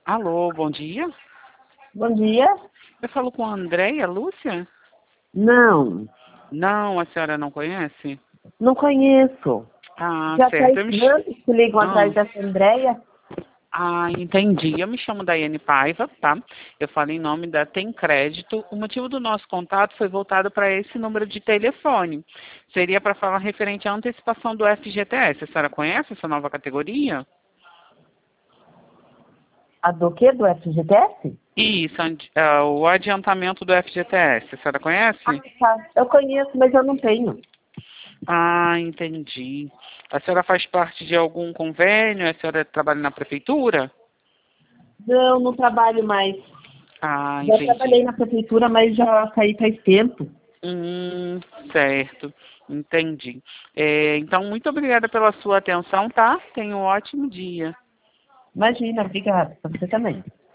Alô, bom dia. Bom dia. Eu falo com a Andréia Lúcia? Não, Não, a senhora não conhece? não conheço. Ah, Já faz certo. anos que ligam Ah, atrás dessa Andréia. entendi. Eu me chamo Daiane Paiva, tá? Eu falo em nome da Tem Crédito. O motivo do nosso contato foi voltado para esse número de telefone. Seria para falar referente à antecipação do FGTS. A senhora conhece essa nova categoria? A do quê? Do FGTS? Isso, o adiantamento do FGTS. A senhora Ah, conhece? tá. Eu conheço, mas eu não tenho. Entendi. A senhora faz parte de algum convênio? A senhora trabalha na prefeitura? Não, não trabalho mais. Já Entendi. trabalhei na prefeitura, mas já saí faz tempo. Hum, certo. Entendi. Então, muito obrigada pela sua atenção, tá? Tenha um ótimo dia. Imagina, obrigada. Você também.